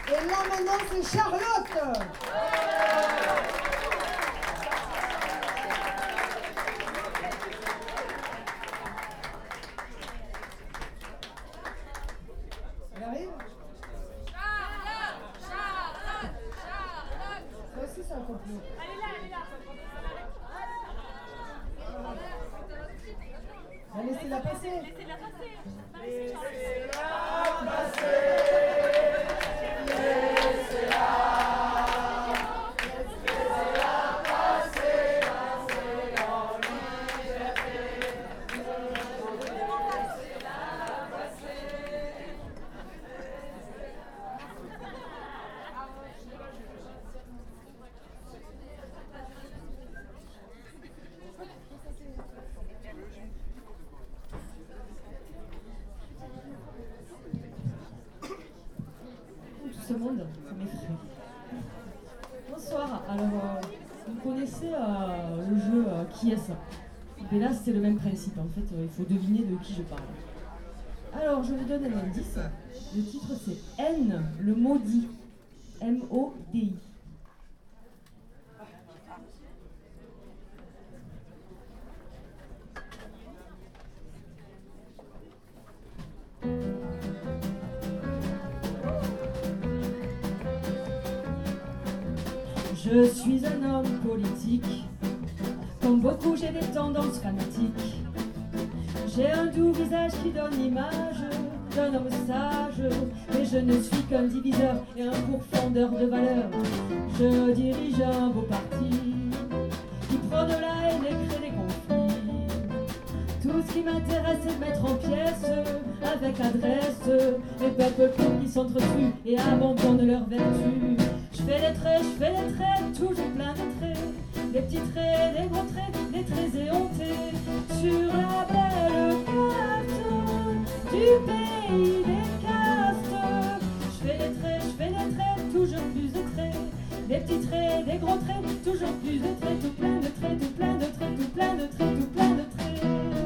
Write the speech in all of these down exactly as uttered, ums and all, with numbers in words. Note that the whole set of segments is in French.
Et là maintenant c'est Charlotte. Elle arrive? Charlotte, Charlotte, Charlotte. Ça aussi c'est un complot. Elle est là, elle est là. Ben, laissez-la passer. Laissez-la passer. Laissez-la passer. Ce monde, ça m'effraie. Bonsoir. Alors, euh, vous connaissez euh, le jeu euh, Qui est-ce? Et là, c'est le même principe. En fait, euh, il faut deviner de qui je parle. Alors, je vous donne un indice. Le titre, c'est N, le maudit. M O D I. Je suis un homme politique, comme beaucoup j'ai des tendances fanatiques. J'ai un doux visage qui donne l'image d'un homme sage, mais je ne suis qu'un diviseur et un pourfendeur de valeurs. Je dirige un beau parti qui prône la haine et crée des conflits. Tout ce qui m'intéresse c'est de mettre en pièces, avec adresse, les peuples qui s'entretuent et abandonnent leurs vertus. Je fais des traits, je fais des traits, toujours plein de traits, des petits traits, des gros traits, des traits éhontés, sur la belle carte du pays des castes. Je fais des traits, je fais des traits, toujours plus de traits, des petits traits, des gros traits, toujours plus de traits, tout plein de traits, tout plein de traits, tout plein de traits, tout plein de traits.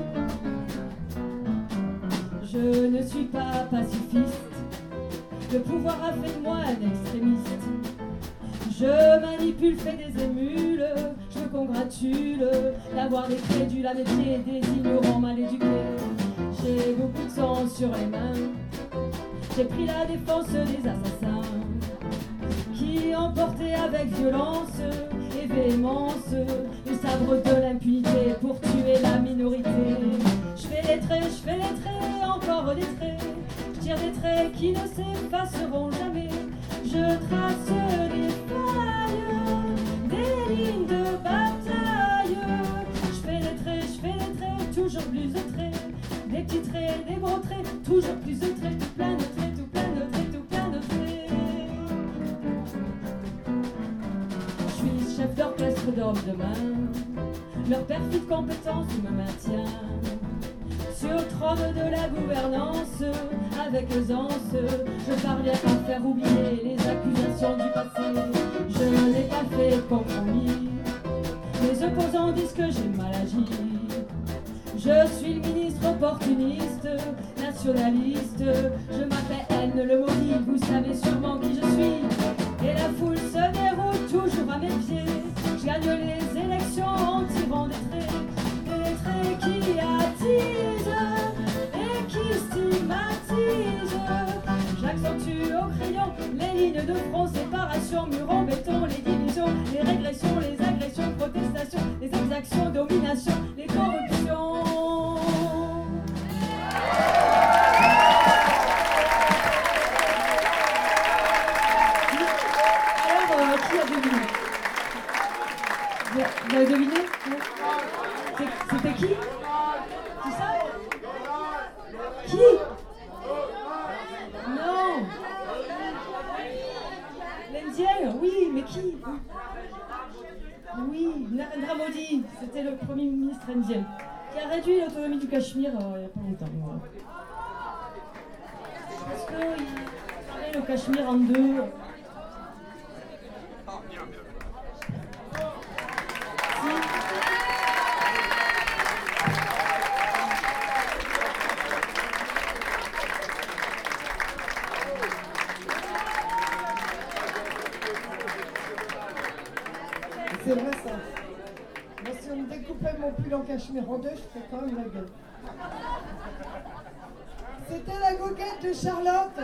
Je ne suis pas pacifiste, le pouvoir a fait de moi un extrémiste. Je manipule, fais des émules, je me congratule d'avoir des crédules à mes pieds, des ignorants mal éduqués. J'ai beaucoup de sang sur les mains, j'ai pris la défense des assassins qui emportaient avec violence et véhémence le sabre de l'impunité pour tuer la minorité. Je fais des traits, je fais des traits, encore des traits, je tire des traits qui ne s'effaceront jamais. Je trace des failles, des lignes de bataille. Je fais des traits, je fais des traits, toujours plus de traits, des petits traits, des gros traits, toujours plus de traits, tout plein de traits, tout plein de traits, tout plein de traits. Je suis chef d'orchestre d'hommes de main, leur perfide compétence me maintient sur le trône de la gouvernance, avec aisance, je parviens à faire oublier les accusations du passé. Je n'ai pas fait de compromis, les opposants disent que j'ai mal agi. Je suis le ministre opportuniste, nationaliste, je m'appelle N, le maudit, vous savez sûrement qui je suis. Et la foule se déroule toujours à mes pieds, je gagne les élections en tirant des traits, des traits qui attisent et qui stigmatisent. J'accentue au crayon les lignes de front, séparation, mur en béton, les divisions, les régressions, les agressions, protestations, les exactions, domination, les corruptions. Alors, euh, qui a deviné? Vous, vous avez deviné? C'était qui? Qui ça? Qui? Non. L'Indienne? Oui, mais qui? Oui, Narendra Modi, c'était le premier ministre indien qui a réduit l'autonomie du Cachemire euh, il n'y a pas longtemps. Voilà. Parce qu'il parlait le Cachemire en deux. C'est vrai ça. Moi, si on me découpait mon pull en cachemire en deux, je ferais quand même la gueule. C'était la goguette de Charlotte.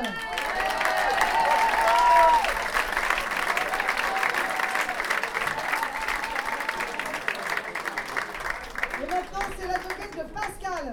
Et maintenant, c'est la goguette de Pascal.